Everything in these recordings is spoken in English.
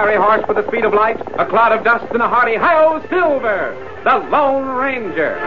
fiery horse with the speed of light, a cloud of dust, and a hearty hi-yo Silver, the Lone Ranger.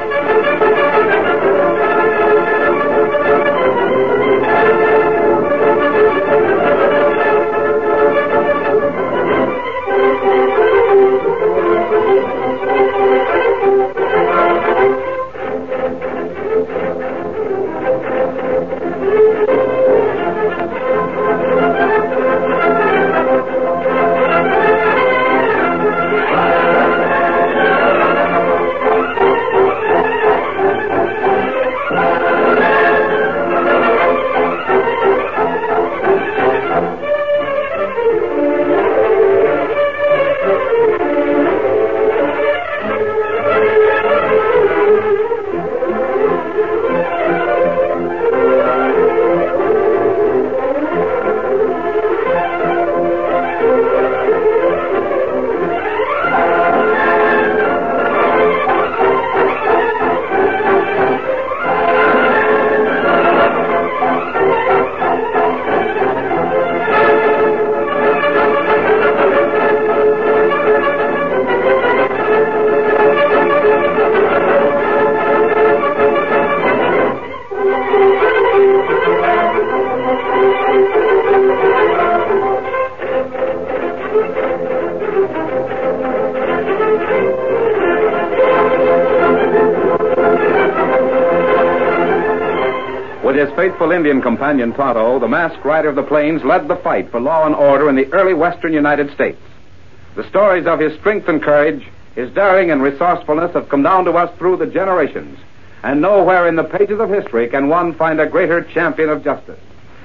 With his faithful Indian companion, Tonto, the masked rider of the plains led the fight for law and order in the early western United States. The stories of his strength and courage, his daring and resourcefulness have come down to us through the generations, and nowhere in the pages of history can one find a greater champion of justice.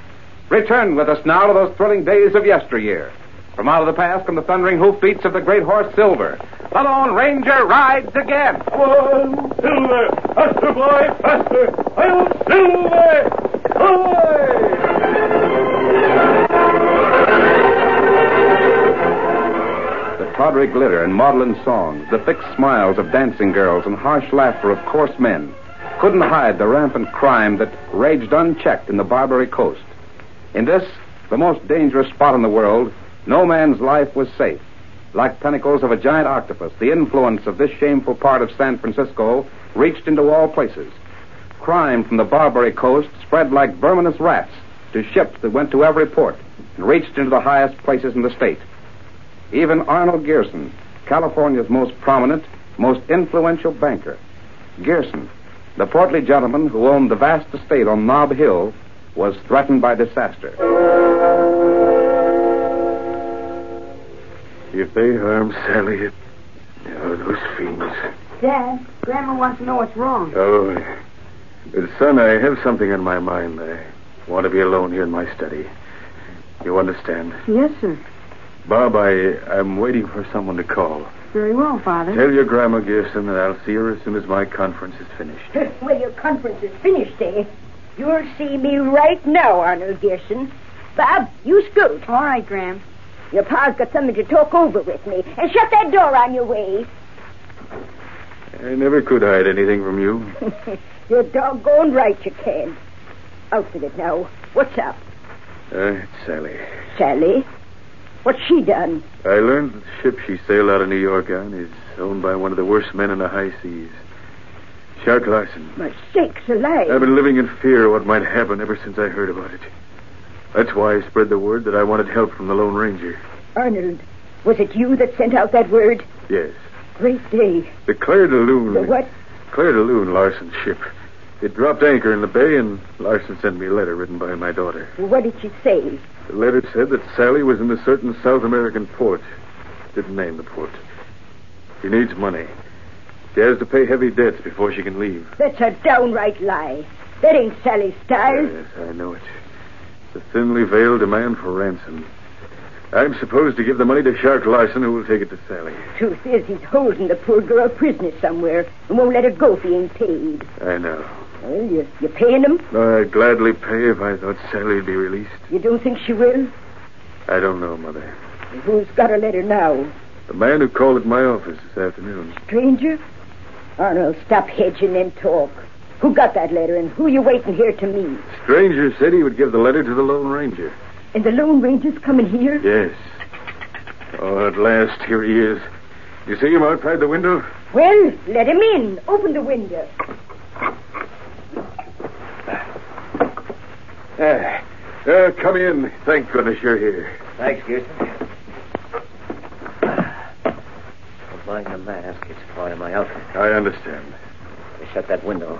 Return with us now to those thrilling days of yesteryear. From out of the past come the thundering hoofbeats of the great horse Silver. The Lone Ranger rides again. Come on, Silver! Faster, boy, faster! I'll Silver! Away! The tawdry glitter and maudlin songs, the fixed smiles of dancing girls and harsh laughter of coarse men couldn't hide the rampant crime that raged unchecked in the Barbary Coast. In this, the most dangerous spot in the world, no man's life was safe. Like tentacles of a giant octopus, the influence of this shameful part of San Francisco reached into all places. Crime from the Barbary Coast spread like verminous rats to ships that went to every port and reached into the highest places in the state. Even Arnold Gearson, California's most prominent, most influential banker. Gearson, the portly gentleman who owned the vast estate on Nob Hill, was threatened by disaster. If they harm Sally, those fiends. Dad, Grandma wants to know what's wrong. Oh, son, I have something on my mind. I want to be alone here in my study. You understand? Yes, sir. Bob, I'm waiting for someone to call. Very well, Father. Tell your Grandma Gearson that I'll see her as soon as my conference is finished. Well, your conference is finished, eh? You'll see me right now, Arnold Gearson. Bob, you scoot. All right, Gram. Your pa's got something to talk over with me. And shut that door on your way. I never could hide anything from you. You're doggone right you can. Out with it now. What's up? It's Sally. Sally? What's she done? I learned that the ship she sailed out of New York on is owned by one of the worst men in the high seas. Shark Larson. My sakes alive. I've been living in fear of what might happen ever since I heard about it. That's why I spread the word that I wanted help from the Lone Ranger. Arnold, was it you that sent out that word? Yes. Great day. The Claire de Lune. The what? Claire de Lune, Larson's ship. It dropped anchor in the bay, and Larson sent me a letter written by my daughter. What did she say? The letter said that Sally was in a certain South American port. Didn't name the port. She needs money. She has to pay heavy debts before she can leave. That's a downright lie. That ain't Sally's style. Yes, I know it. It's a thinly veiled demand for ransom. I'm supposed to give the money to Shark Larson, who will take it to Sally. Truth is, he's holding the poor girl prisoner somewhere and won't let her go if he ain't paid. I know. Well, you paying him? I'd gladly pay if I thought Sally'd be released. You don't think she will? I don't know, Mother. Who's got her letter now? The man who called at my office this afternoon. Stranger? Arnold, stop hedging and talk. Who got that letter, and who you waiting here to meet? Stranger said he would give the letter to the Lone Ranger. And the Lone Ranger's coming here? Yes. Oh, at last, here he is. You see him outside the window? Well, let him in. Open the window. Come in. Thank goodness you're here. Thanks, Houston. Don't mind the mask. It's part of my outfit. I understand. Shut that window.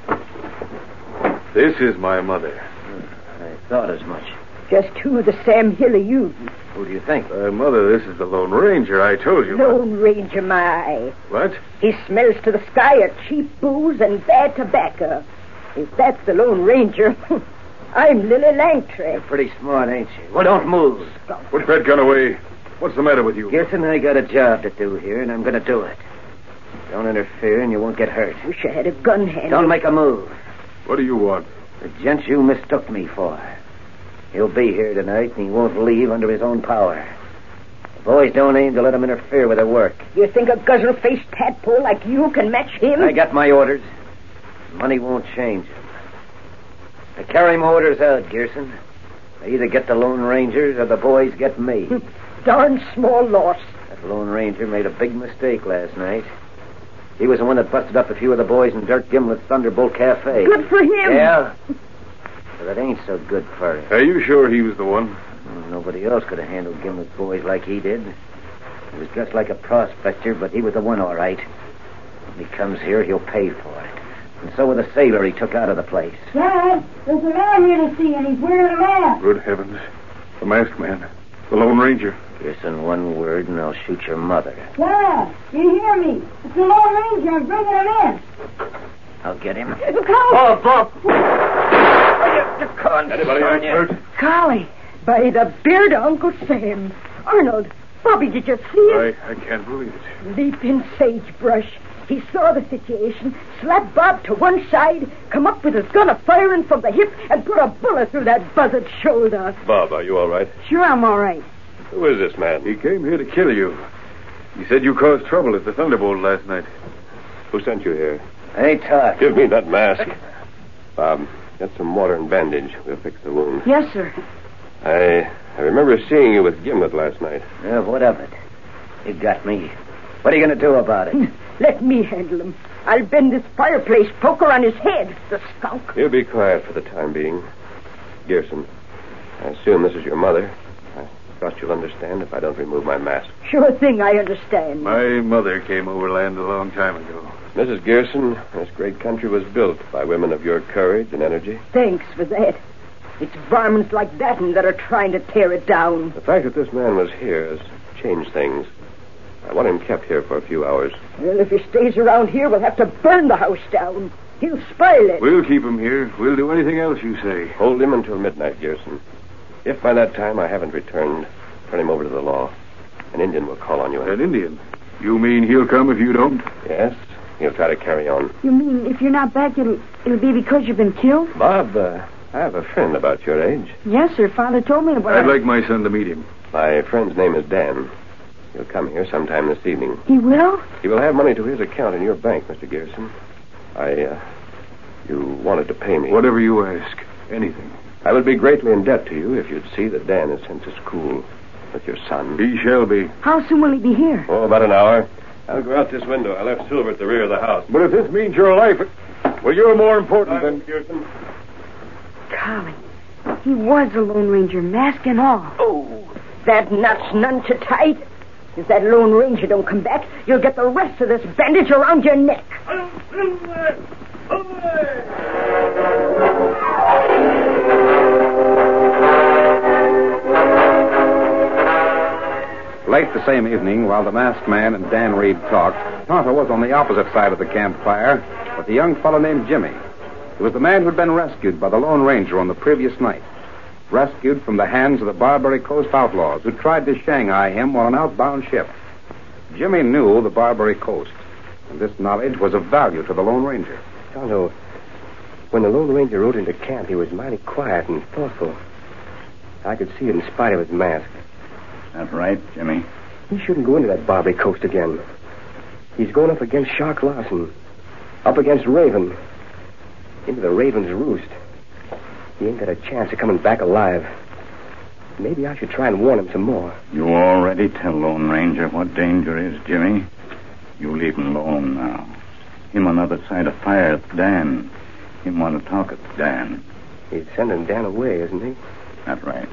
This is my mother. I thought as much. Just who the Sam Hill of you? Who do you think? Mother, this is the Lone Ranger. I told you. Lone Ranger, my. What? He smells to the sky of cheap booze and bad tobacco. If that's the Lone Ranger, I'm Lily Langtry. You're pretty smart, ain't you? Well, don't move. Put that gun away. What's the matter with you? Gibson, I got a job to do here, and I'm going to do it. Don't interfere, and you won't get hurt. Wish I had a gun hand. Don't make a move. What do you want? The gent you mistook me for. He'll be here tonight, and he won't leave under his own power. The boys don't aim to let him interfere with their work. You think a guzzle-faced tadpole like you can match him? I got my orders. Money won't change them. I carry my orders out, Gerson. I either get the Lone Rangers or the boys get me. Darn small loss. That Lone Ranger made a big mistake last night. He was the one that busted up a few of the boys in Dirk Gimlet's Thunderbolt Cafe. Good for him. Yeah. But it ain't so good for him. Are you sure he was the one? Nobody else could have handled Gimlet's boys like he did. He was dressed like a prospector, but he was the one, all right. When he comes here, he'll pay for it. And so will the sailor he took out of the place. Dad, there's a man here to see, and he's wearing a mask. Good heavens. The masked man. The Lone Ranger. Gerson, one word, and I'll shoot your mother. Dad, you hear me? It's the Lone Ranger. I'm bringing him in. I'll get him. Oh, Bob. Anybody else hurt? Golly, by the beard of Uncle Sam. Arnold, Bobby, did you see it? I can't believe it. Leaping sagebrush. He saw the situation, slapped Bob to one side, come up with his gun a-firing from the hip, and put a bullet through that buzzard's shoulder. Bob, are you all right? Sure, I'm all right. Who is this man? He came here to kill you. He said you caused trouble at the Thunderbolt last night. Who sent you here? I ain't talk. Give me that mask. Bob, get some water and bandage. We'll fix the wound. Yes, sir. I remember seeing you with Gimlet last night. Yeah, what of it? You got me. What are you going to do about it? Let me handle him. I'll bend this fireplace poker on his head, the skunk. You be quiet for the time being. Gerson, I assume this is your mother. I trust you'll understand if I don't remove my mask. Sure thing, I understand. My mother came overland a long time ago. Mrs. Gerson, this great country was built by women of your courage and energy. Thanks for that. It's varmints like that that are trying to tear it down. The fact that this man was here has changed things. I want him kept here for a few hours. Well, if he stays around here, we'll have to burn the house down. He'll spoil it. We'll keep him here. We'll do anything else you say. Hold him until midnight, Gerson. If by that time I haven't returned, turn him over to the law. An Indian will call on you. An Indian? You mean he'll come if you don't? Yes. He'll try to carry on. You mean if you're not back, it'll be because you've been killed? Bob, I have a friend about your age. Yes, sir. Father told me about I'd like my son to meet him. My friend's name is Dan. He'll come here sometime this evening. He will? He will have money to his account in your bank, Mr. Gerson. You wanted to pay me. Whatever you ask. Anything. I would be greatly in debt to you if you'd see that Dan is sent to school with your son. He shall be. How soon will he be here? Oh, about an hour. I'll go out this window. I left Silver at the rear of the house. But if this means your life, well, you're more important than... Gerson. Golly, he was a Lone Ranger, mask and all. Oh, that nut's none too tight. If that Lone Ranger don't come back, you'll get the rest of this bandage around your neck. Late the same evening, while the masked man and Dan Reed talked, Tonto was on the opposite side of the campfire with a young fellow named Jimmy. He was the man who'd been rescued by the Lone Ranger on the previous night. Rescued from the hands of the Barbary Coast outlaws who tried to Shanghai him on an outbound ship. Jimmy knew the Barbary Coast, and this knowledge was of value to the Lone Ranger. Tonto, when the Lone Ranger rode into camp, he was mighty quiet and thoughtful. I could see it in spite of his mask. That's right, Jimmy. He shouldn't go into that Barbary Coast again. He's going up against Shark Larson. Up against Raven. Into the Raven's roost. He ain't got a chance of coming back alive. Maybe I should try and warn him some more. You already tell Lone Ranger what danger is, Jimmy. You leave him alone now. Him on the other side of fire, Dan. Him want to talk at Dan. He's sending Dan away, isn't he? That's right.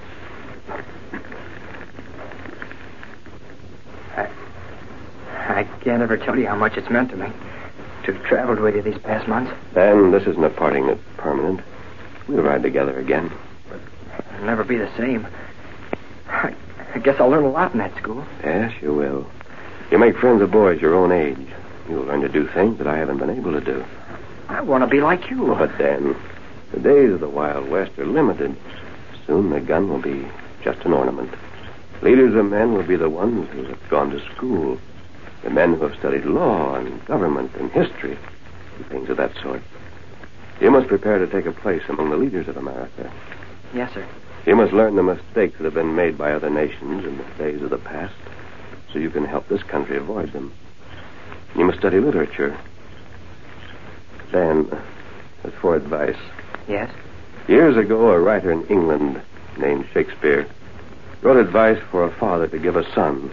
I can't ever tell you how much it's meant to me to have traveled with you these past months. Dan, this isn't a parting that's permanent. We'll ride together again. It'll never be the same. I guess I'll learn a lot in that school. Yes, you will. You make friends of boys your own age. You'll learn to do things that I haven't been able to do. I want to be like you. But, Dan, the days of the Wild West are limited. Soon the gun will be just an ornament. Leaders of men will be the ones who have gone to school. The men who have studied law and government and history and things of that sort. You must prepare to take a place among the leaders of America. Yes, sir. You must learn the mistakes that have been made by other nations in the days of the past so you can help this country avoid them. You must study literature. Dan, as for advice. Yes? Years ago, a writer in England named Shakespeare wrote advice for a father to give a son.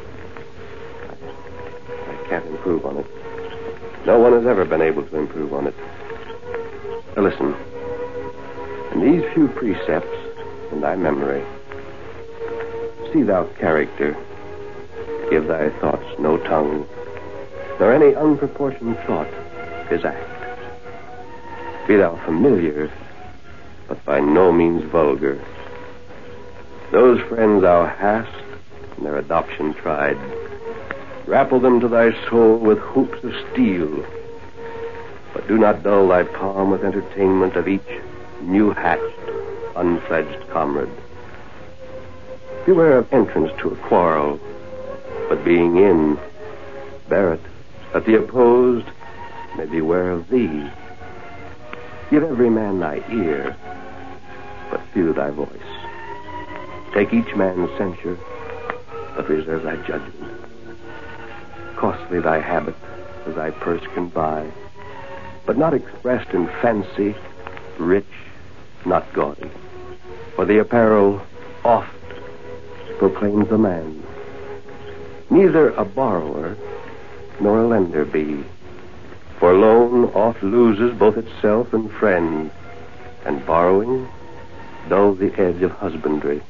I can't improve on it. No one has ever been able to improve on it. Now listen. In these few precepts, and thy memory, see thou character, give thy thoughts no tongue, nor any unproportioned thought his act. Be thou familiar, but by no means vulgar. Those friends thou hast, in their adoption tried, grapple them to thy soul with hoops of steel, but do not dull thy palm with entertainment of each new-hatched, unfledged comrade. Beware of entrance to a quarrel, but being in, bear it, that the opposed may beware of thee. Give every man thy ear, but few thy voice. Take each man's censure, but reserve thy judgment. Costly thy habit, as thy purse can buy, but not expressed in fancy, rich, not gaudy. For the apparel oft proclaims the man. Neither a borrower nor a lender be, for loan oft loses both itself and friend, and borrowing dulls the edge of husbandry.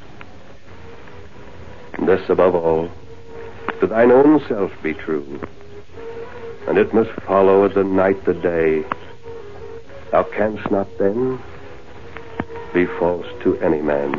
And this above all, to thine own self be true, and it must follow as the night the day. Thou canst not then be false to any man.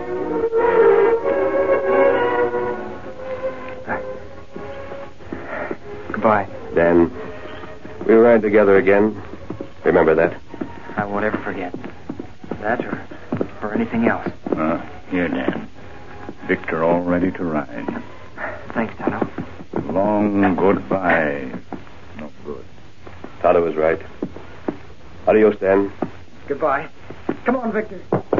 Goodbye. Dan, we'll ride together again. Remember that. I won't ever forget. That or anything else. Here, Dan. Victor all ready to ride. Thanks, Tonto. Long goodbye. No good. Tonto was right. Adios, Dan. Goodbye. Come on, Victor.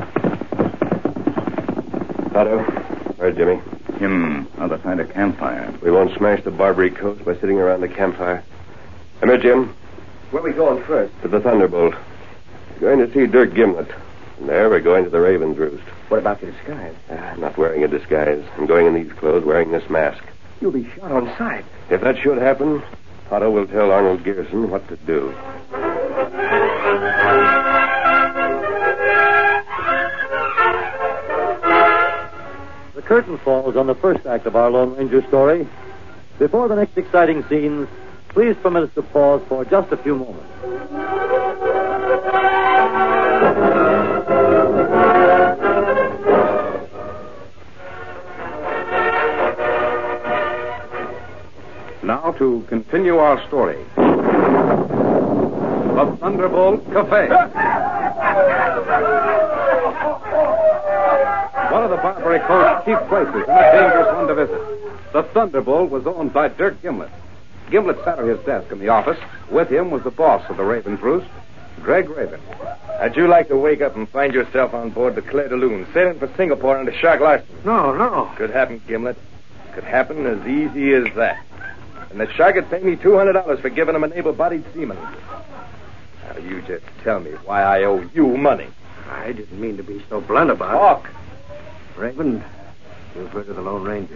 Tonto, where's Jimmy? Him, other side of campfire. We won't smash the Barbary Coast by sitting around the campfire. Come here, Jim. Where are we going first? To the Thunderbolt. We're going to see Dirk Gimlet. From there, we're going to the Raven's Roost. What about the disguise? I'm not wearing a disguise. I'm going in these clothes, wearing this mask. You'll be shot on sight. If that should happen, Otto will tell Arnold Garrison what to do. The curtain falls on the first act of our Lone Ranger story. Before the next exciting scenes, please permit us to pause for just a few moments. Now to continue our story. The Thunderbolt Cafe. One of the Barbary Coast's chief places and a dangerous one to visit. The Thunderbolt was owned by Dirk Gimlet. Gimlet sat at his desk in the office. With him was the boss of the Raven's Roost, Greg Raven. How'd you like to wake up and find yourself on board the Claire de Lune, sailing for Singapore under Shark Larson? No. Could happen, Gimlet. Could happen as easy as that. And the Shark would pay me $200 for giving him an able-bodied seaman. Now, you just tell me why I owe you money. I didn't mean to be so blunt about Talk. it. Raven, you've heard of the Lone Ranger.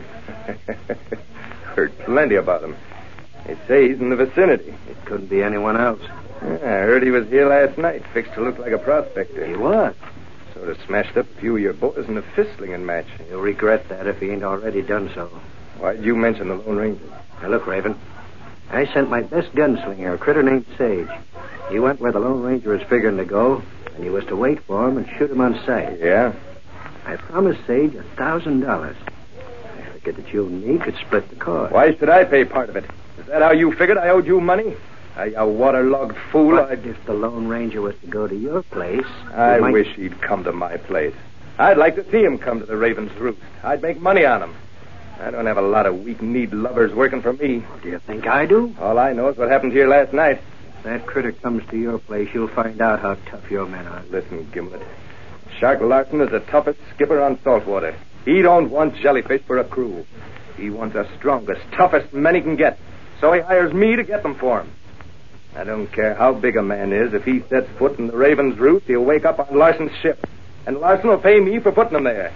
Heard plenty about him. They say he's in the vicinity. It couldn't be anyone else. Yeah, I heard he was here last night, fixed to look like a prospector. He was. Sort of smashed up a few of your boys in a fist-slinging match. He'll regret that if he ain't already done so. Why'd you mention the Lone Ranger? Now, look, Raven. I sent my best gunslinger, a critter named Sage. He went where the Lone Ranger was figuring to go, and he was to wait for him and shoot him on sight. Yeah? I promised Sage $1,000. I figured that you and me could split the cost. Why should I pay part of it? Is that how you figured I owed you money? You waterlogged fool. But if the Lone Ranger was to go to your place... I wish he'd come to my place. I'd like to see him come to the Raven's Roost. I'd make money on him. I don't have a lot of weak-kneed lubbers working for me. Do you think I do? All I know is what happened here last night. If that critter comes to your place, you'll find out how tough your men are. Listen, Gimlet. Shark Larson is the toughest skipper on saltwater. He don't want jellyfish for a crew. He wants the strongest, toughest men he can get. So he hires me to get them for him. I don't care how big a man is. If he sets foot in the Raven's Roost, he'll wake up on Larson's ship. And Larson will pay me for putting him there.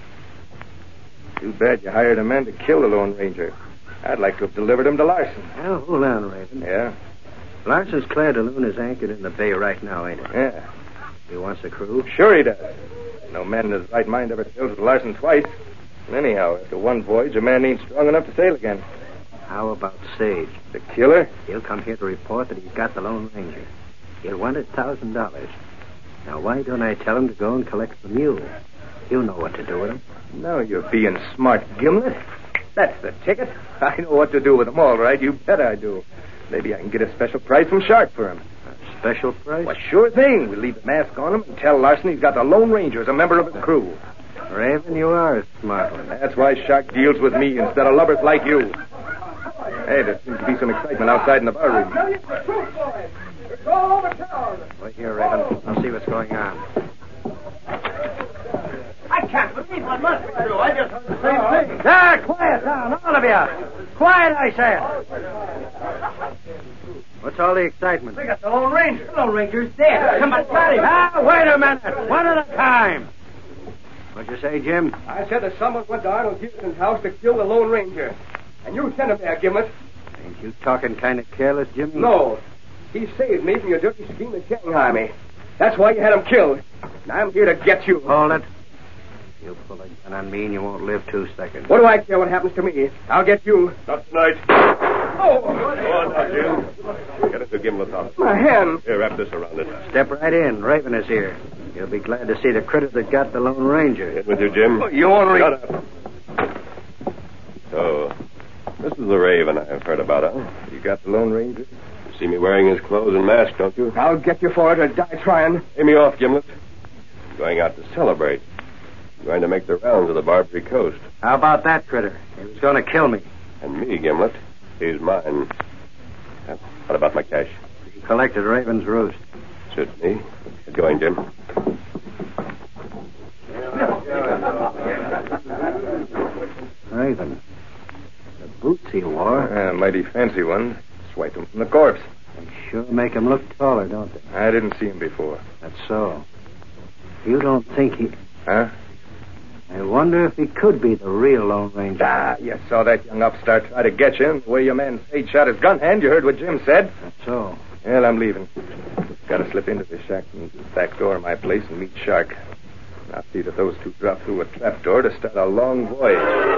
Too bad you hired a man to kill the Lone Ranger. I'd like to have delivered him to Larson. Well, hold on, Raven. Yeah? Larson's Claire de Lune is anchored in the bay right now, ain't it? Yeah. He wants a crew? Sure he does. No man in his right mind ever sails with Larson twice. And anyhow, after one voyage, a man ain't strong enough to sail again. How about Sage? The killer? He'll come here to report that he's got the Lone Ranger. He'll want $1,000. Now, why don't I tell him to go and collect the mule? He'll know what to do with him. Now you're being smart, Gimlet. That's the ticket. I know what to do with them, all right. You bet I do. Maybe I can get a special price from Shark for him. A special price? Well, sure thing. We'll leave the mask on him and tell Larson he's got the Lone Ranger as a member of his crew. Raven, you are a smart one. That's why Shark deals with me instead of lubbers like you. Hey, there seems to be some excitement outside in the bar room. Wait here, Raven. I'll see what's going on. I can't believe what must be true. I just heard the same thing. There, quiet down, all of you. Quiet, I said. What's all the excitement? We got the Lone Ranger. The Lone Ranger's dead. Somebody got him. Ah, wait a minute. One at a time. What'd you say, Jim? I said that someone went to Arnold Houston's house to kill the Lone Ranger. And you sent him there, Gimlet. Ain't you talking kind of careless, Jimmy? No. He saved me from your dirty scheme to Shanghai me. That's why you had him killed. And I'm here to get you. Hold it. You pull a gun on me and you won't live 2 seconds. What do I care what happens to me? I'll get you. Not tonight. Oh! Go on now, Jim. Get into Gimlet's office. My hand. Here, wrap this around it. Step right in. Raven is here. You'll be glad to see the critter that got the Lone Ranger. Get with you, Jim. You ornery. Shut up. So, this is the Raven I've heard about, huh? You got the Lone Ranger? You see me wearing his clothes and mask, don't you? I'll get you for it or die trying. Pay me off, Gimlet. I'm going out to celebrate. I'm going to make the rounds of the Barbary Coast. How about that critter? He was going to kill me. And me, Gimlet. He's mine. What about my cash? He collected Raven's Roost. Suits me. Get going, Jim. Raven. The boots he wore. Mighty fancy one. Swiped him from the corpse. They sure make him look taller, don't they? I didn't see him before. That's so. You don't think he... Huh? I wonder if he could be the real Lone Ranger. Ah, you saw that young upstart try to get you, and the way your man Sage shot his gun hand, you heard what Jim said. That's so. Well, I'm leaving. Got to slip into the shack and the back door of my place and meet Shark. I'll see that those two drop through a trapdoor to start a long voyage.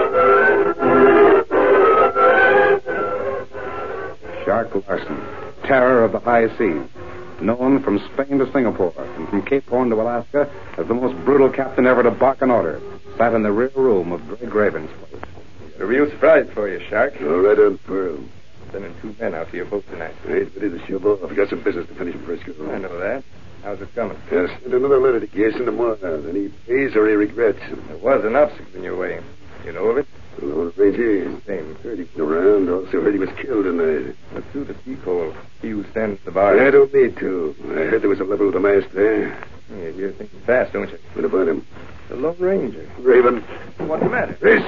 Shark Larson, terror of the high seas, known from Spain to Singapore and from Cape Horn to Alaska as the most brutal captain ever to bark an order, sat in the rear room of Greg Raven's place. Got a real surprise for you, Shark. All right on Pearl. Sending 2 men out to your boat tonight. Ain't ready to shove off. I've got some business to finish in Frisco. I know that. How's it coming? Yes, send another letter to Gason tomorrow. Then he pays or he regrets. There was an obstacle in your way. You know of it? The Lone Ranger. Same. Heard he was around. Also heard he was killed tonight. Let's do the peephole. See who stands at the bar. I don't need to. I heard there was a level with the mast there. Yeah, you're thinking fast, don't you? What about him? The Lone Ranger. Raven. What's the matter? This.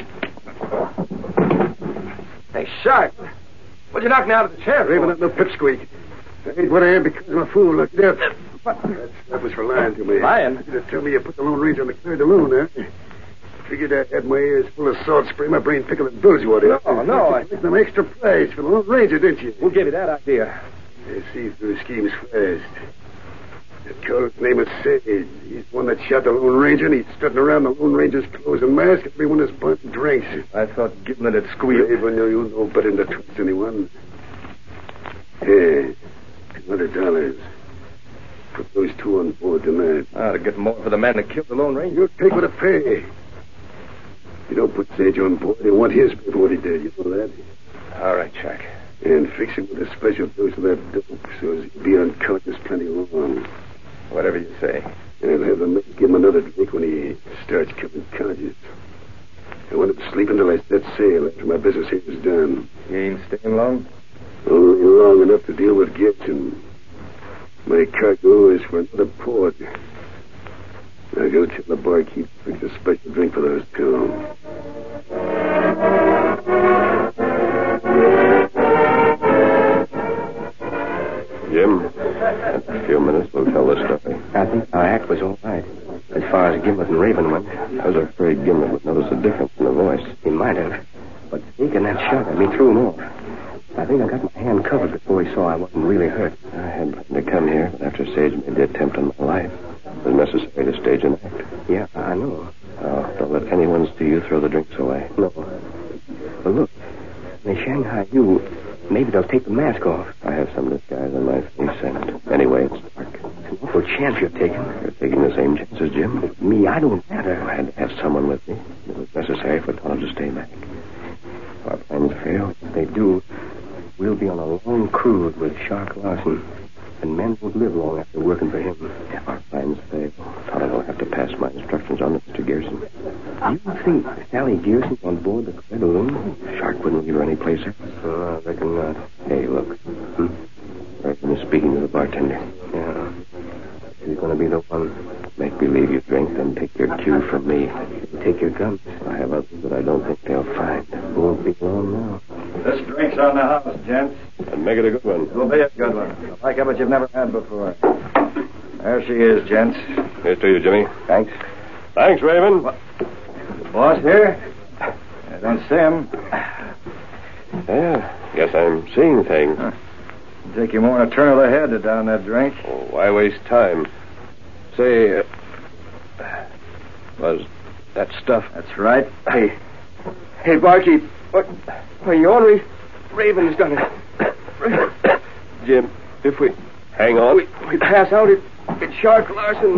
Hey, Shark. What'd you knock me out of the chair? Raven, that no pipsqueak. I ain't what I am because I'm a fool like that. That was for lying to me. Lying? You just tell me you put the Lone Ranger on the Claire de Lune, eh? Figured I had my ears full of salt spray, my brain picking at boozy water. No. You some extra prize for the Lone Ranger, didn't you? Who gave you that idea? I see through schemes fast. That colonel's name is Sage. He's the one that shot the Lone Ranger, and he's strutting around the Lone Ranger's clothes and mask. Everyone is buying drinks. I thought Gimlet had squealed. Even though you know better than to trust anyone. Here, $200. Put those two on board tonight. To get more for the man that killed the Lone Ranger. You take what I pay. You don't put Sage on board. They want his pay for what he did. You know that? All right, Jack. And fix him with a special dose of that dope so as he'll be unconscious plenty long. Whatever you say. And have the mate give him another drink when he starts coming conscious. I want him to sleep until I set sail after my business here is done. You ain't staying long? Only long enough to deal with Gibson. My cargo is for another port. Now go tell the barkeep to fix a special drink for those two. Jim, in a few minutes we'll tell the story. I think our act was all right. As far as Gimlet and Raven went. I was afraid Gimlet would notice a difference in the voice. He might have. But taking that shot at me threw him off. I think I got my hand covered before he saw I wasn't really hurt. I had planned to come here, but after Sage made the attempt on my life, it was necessary to stage an act. Yeah, I know. Oh, don't let anyone see you throw the drinks away. No. But look, when they Shanghai you, maybe they'll take the mask off. I have some disguise on my face, and anyway, it's dark. It's an awful chance you're taking. You're taking the same chance as Jim? With me, I don't matter. I had to have someone with me. It was necessary for Tonto to stay back. If our plans fail, if they do, we'll be on a long cruise with Shark Larson. And men won't live long after working for him. If our plans fail, Tonto will have to pass my instructions on to Mr. Gearson. You think Sally Gearson's on board the Clear Balloon? Shark wouldn't leave her any place else. I reckon not. Hey, look. Raven is speaking to the bartender. Yeah. He's going to be the one. Make believe you drink, then take your cue from me. Take your guns. I have others that I don't think they'll find. Won't be long now. This drink's on the house, gents. And make it a good one. It'll be a good one. Like what you've never had before. There she is, gents. Here's to you, Jimmy. Thanks. Thanks, Raven. What? The boss here? I don't see him. Yeah, guess I'm seeing things. It'll take you more than a turn of the head to down that drink. Oh, why waste time? Say, was that stuff? That's right. Hey, barkeep. What? Are you ornery? Raven's done it. Jim, if we hang on. We pass out. It's Shark Larson.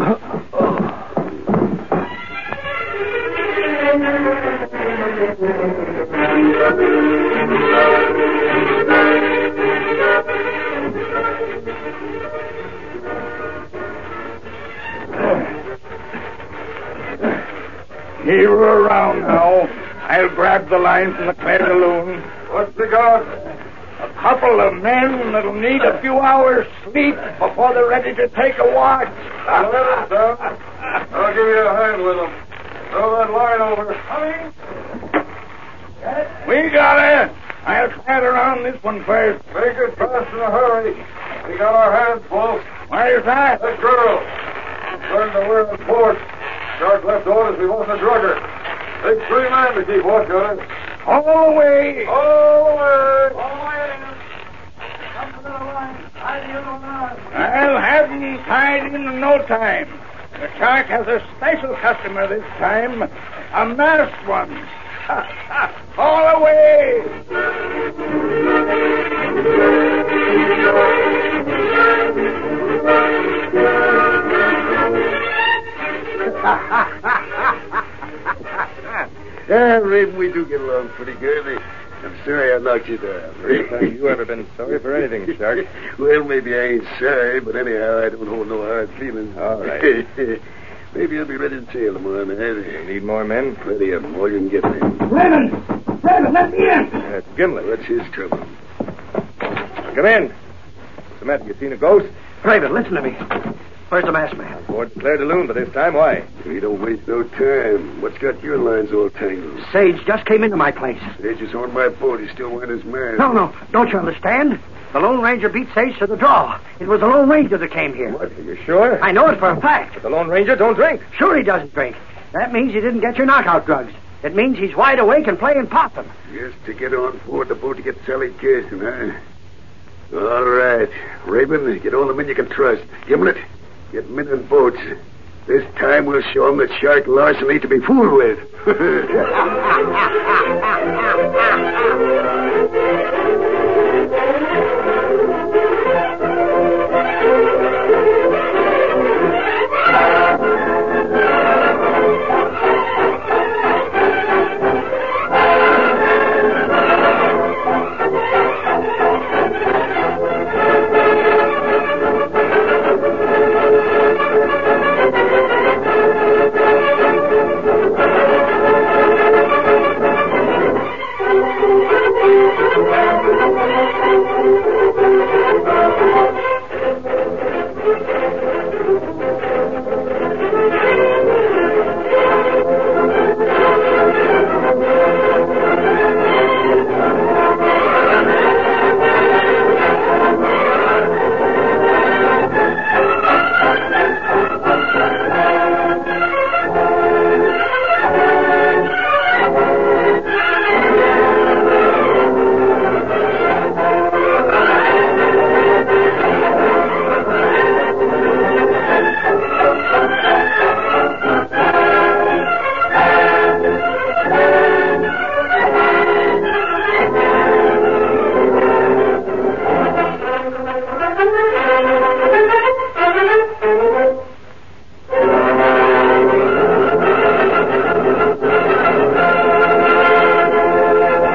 Heave her around now. I'll grab the line from the Clear Balloon. What's the guard? A couple of men that'll need a few hours' sleep before they're ready to take a watch. I'll give you a hand with them. Throw that line over. Coming. We got her. I'll try it around this one first. Make it fast in a hurry. We got our hands full. Where's that? That girl. Learned to wear the port. Shark left orders we wasn't a drugger. Take 3 men to keep watch on her. All the way. All the way. All the way. Come to the line. I'll have them tied in no time. The Shark has a special customer this time. A masked one. All the way. Yeah, Raven, we do get along pretty good. I'm sorry I knocked you down. Have you ever been sorry for anything, Shark? Well, maybe I ain't sorry, but anyhow, I don't hold no hard feelings. All right. Maybe I'll be ready to sail tomorrow night. You need more men? Plenty of them. All you can get me. Raven! Raven, let me in! That's Gimlet. What's his trouble? Come in. What's the matter? You seen a ghost? Raven, listen to me. Where's the masked man? Aboard the Clear Balloon, but this time, why? We don't waste no time. What's got your lines all tangled? Sage just came into my place. Sage is on my boat. He's still wearing his mask. No. Don't you understand? The Lone Ranger beat Sage to the draw. It was the Lone Ranger that came here. What? Are you sure? I know it for a fact. But the Lone Ranger don't drink. Sure he doesn't drink. That means you didn't get your knockout drugs. It means he's wide awake and playing possum. Just to get on board the boat to get Sally Kirsten, huh? All right. Raven, get all the men you can trust. Gimlet, get men in boats. This time we'll show them that Shark Larson ain't to be fooled with.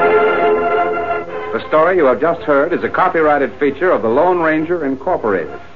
The story you have just heard is a copyrighted feature of the Lone Ranger Incorporated.